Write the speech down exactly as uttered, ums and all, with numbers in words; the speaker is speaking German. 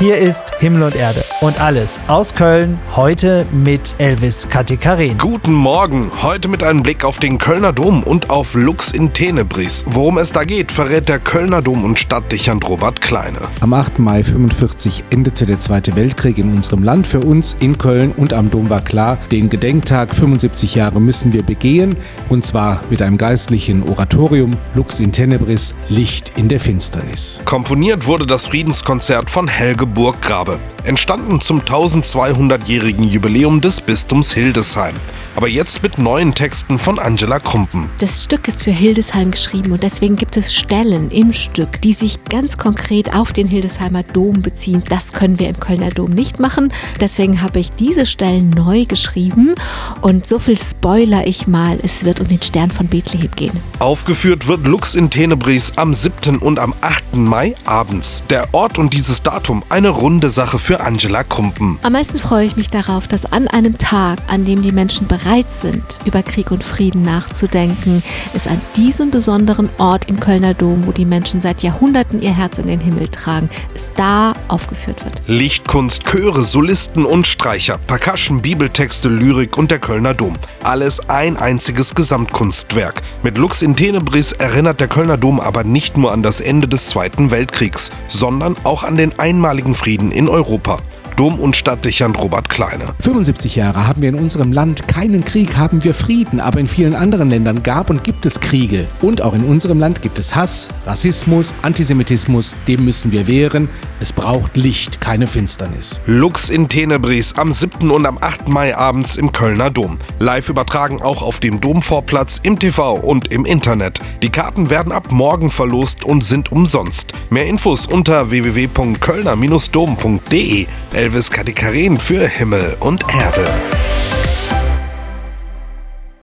Hier ist Himmel und Erde und alles aus Köln, heute mit Elvis Katikarin. Guten Morgen, heute mit einem Blick auf den Kölner Dom und auf Lux in Tenebris. Worum es da geht, verrät der Kölner Dom- und Stadtdechant Robert Kleine. Am achten Mai fünfundvierzig endete der Zweite Weltkrieg in unserem Land. Für uns in Köln und am Dom war klar, den Gedenktag fünfundsiebzig Jahre müssen wir begehen. Und zwar mit einem geistlichen Oratorium, Lux in Tenebris, Licht in der Finsternis. Komponiert wurde das Friedenskonzert von Helge Burggrabe. Entstanden zum tausendzweihundertjährigen Jubiläum des Bistums Hildesheim. Aber jetzt mit neuen Texten von Angela Krumpen. Das Stück ist für Hildesheim geschrieben und deswegen gibt es Stellen im Stück, die sich ganz konkret auf den Hildesheimer Dom beziehen. Das können wir im Kölner Dom nicht machen. Deswegen habe ich diese Stellen neu geschrieben und so viel spoiler ich mal, es wird um den Stern von Bethlehem gehen. Aufgeführt wird Lux in Tenebris am siebten und am achten Mai abends. Der Ort und dieses Datum eine runde Sache für Angela Krumpen. Am meisten freue ich mich darauf, dass an einem Tag, an dem die Menschen bereit sind, über Krieg und Frieden nachzudenken, es an diesem besonderen Ort im Kölner Dom, wo die Menschen seit Jahrhunderten ihr Herz in den Himmel tragen, es da aufgeführt wird. Lichtkunst, Chöre, Solisten und Streicher, Percussion, Bibeltexte, Lyrik und der Kölner Dom. Alles ein einziges Gesamtkunstwerk. Mit Lux in Tenebris erinnert der Kölner Dom aber nicht nur an das Ende des Zweiten Weltkriegs, sondern auch an den einmaligen Frieden in Europa. Dom- und Stadtdechant Robert Kleine. fünfundsiebzig Jahre haben wir in unserem Land keinen Krieg, haben wir Frieden, aber in vielen anderen Ländern gab und gibt es Kriege. Und auch in unserem Land gibt es Hass, Rassismus, Antisemitismus, dem müssen wir wehren. Es braucht Licht, keine Finsternis. Lux in Tenebris am siebten und am achten Mai abends im Kölner Dom. Live übertragen auch auf dem Domvorplatz, im T V und im Internet. Die Karten werden ab morgen verlost und sind umsonst. Mehr Infos unter w w w punkt kölner Bindestrich dom punkt de. Elvis Katikarin für Himmel und Erde.